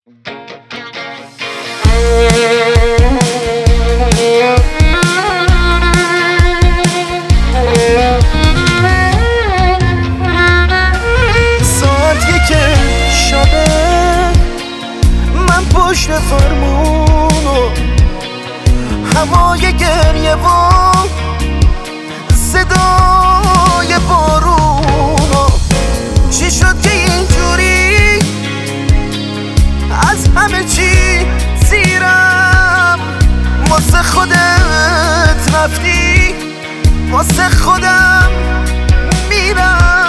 پشت فرمونو هوای گریه و صدای بارونو چی شد که اینجوری از همه چی زیرم واسه خودت رفتی واسه خودم میرم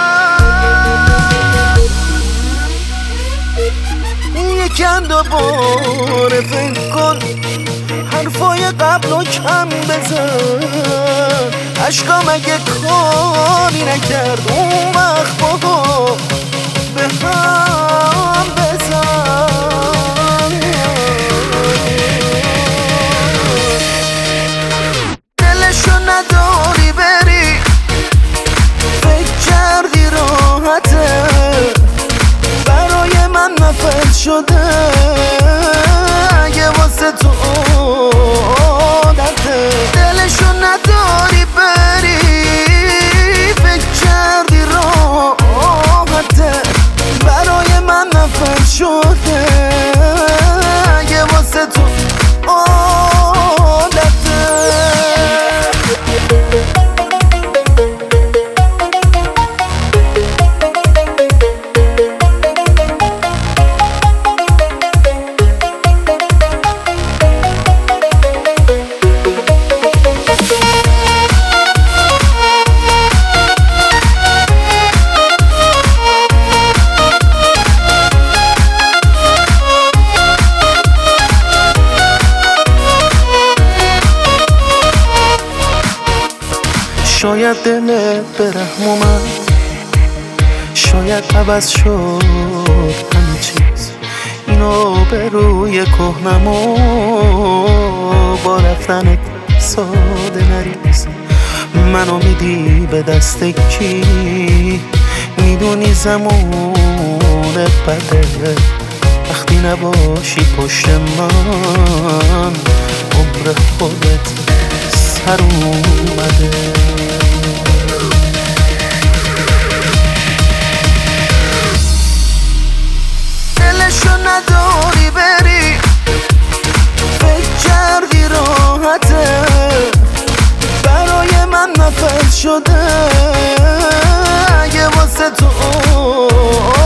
یکم دوباره فکر کن حرفای قبلو کم بزن عشقام اگه کاری نکرد اون وقت بگو به هم بزن دلشو نداری بری فکر کردی راحته برای من نفت شده اگه واسه تو عادته دلشو نداری بری فکر کردی راحته برای من نفت شده اگه واسه تو عادته شاید دلت به رحم اومد شاید عوض شد همه چیز اینو به روی کهنمو با رفتنت ساده نریز منو میدی به دست کی میدونی زمونه بده وقتی نباشی پشت من عمر خودت سر اومده دلشو نداری بری فکر کردی راحته برای من نفت شده اگه واسه تو